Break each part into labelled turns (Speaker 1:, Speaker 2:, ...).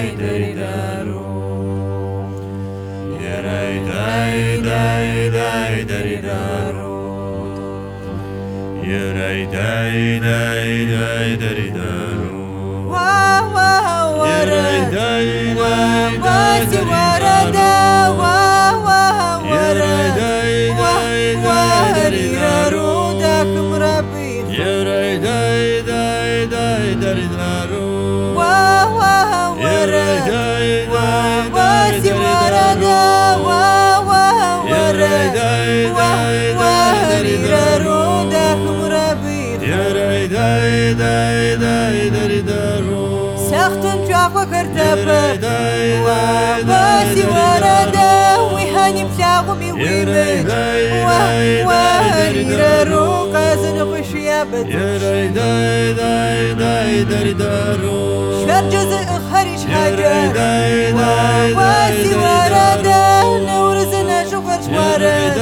Speaker 1: dai dari daru. Yerai dai dai dai dari daru. Yerai dai dai dai dari daru. Yerai dai dai dai dari daru. Yerai dai dai dai dari daru. Yerai dai dai dai dari daru. Yerai dai dai dai dari daru. Yerai dai dai dai dari daru. Yerai dai dai dai dari daru.
Speaker 2: ساختن جاك وكرتبة وباسي ورده ويهاني بلاغمي ويمج وهريرو قازن غشيا بدش
Speaker 1: Yerai dai dai dai dari daru.
Speaker 2: شفر جزء خريج حاجة وباسي
Speaker 1: Yerai
Speaker 2: ورده نورزنا شكر شوارد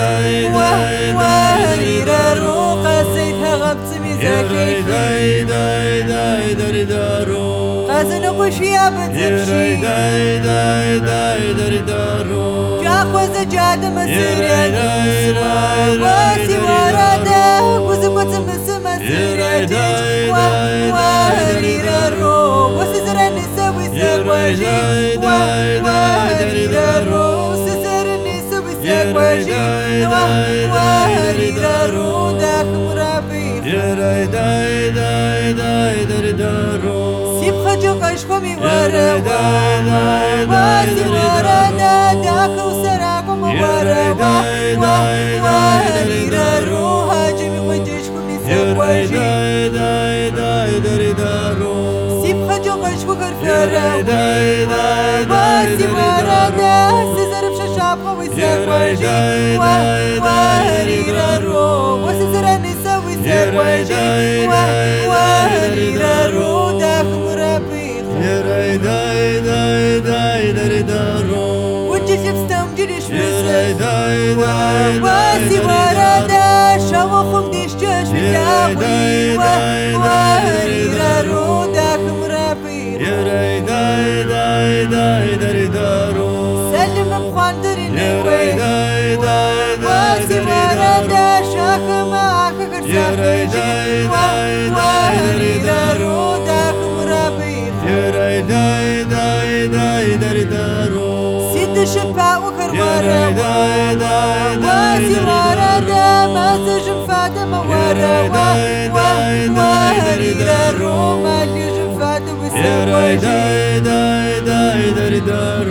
Speaker 2: وهريرو قاسيتها غبت ميزاكي
Speaker 1: dai dai dai dari daru.
Speaker 2: قازن غشيا بدشي
Speaker 1: Yerai dai dai dai dari daru.
Speaker 2: جاك وزجاد مسيرين واسي ورده وزبط مسما سيرين وهريرو وسزرن سوي سواجي وهريرو سزرن سوي سواجي وهريرو داك مرابي
Speaker 1: Yerai dai dai dai dari daru.
Speaker 2: سيب خجوك عشقومي ورا واسي ورده داك وسراكم ورا وهريرو هاجمي وجيشكم
Speaker 1: Yerai
Speaker 2: سواجي
Speaker 1: dai dai dai dari daru.
Speaker 2: سيب خجوك عشقوك
Speaker 1: Yerai
Speaker 2: الفرا
Speaker 1: dai dai dai
Speaker 2: واسي
Speaker 1: dari
Speaker 2: ورده
Speaker 1: daru.
Speaker 2: سيزرب ششابه
Speaker 1: Yerai
Speaker 2: وسواجي
Speaker 1: dai dai dai dari daru.
Speaker 2: وهريرو وسزرن سوي
Speaker 1: Yerai
Speaker 2: سواجي
Speaker 1: dai dai dari
Speaker 2: وهريرو
Speaker 1: daru.
Speaker 2: داك مرابي
Speaker 1: Yerai dai dai dai dari daru.
Speaker 2: وجي شفستم جريش
Speaker 1: Yerai dai dai
Speaker 2: واسي
Speaker 1: dai dari daru.
Speaker 2: ورده شوخم ديش جاش بتاوي وهريرو داك مرابي
Speaker 1: Yerai dai dai dai dari daru.
Speaker 2: سلم بخاندري
Speaker 1: Yerai
Speaker 2: نوي
Speaker 1: dai dai dai
Speaker 2: واسي
Speaker 1: dari
Speaker 2: ورده
Speaker 1: daru.
Speaker 2: شاك معاك
Speaker 1: Yerai dai dai dai dari daru.
Speaker 2: وهريرو داك مرابي
Speaker 1: Yerai dai dai dai dari daru.
Speaker 2: سيد شبا
Speaker 1: Yerai
Speaker 2: وكرمارة
Speaker 1: dai dai dai
Speaker 2: واسي
Speaker 1: dari
Speaker 2: ورده
Speaker 1: daru.
Speaker 2: ما زجم فاتمة
Speaker 1: Yerai dai dai dai dari daru.
Speaker 2: وهريرو ما ليجم فاتمة
Speaker 1: Yerai
Speaker 2: وسواجي
Speaker 1: dai dai dai dari daru.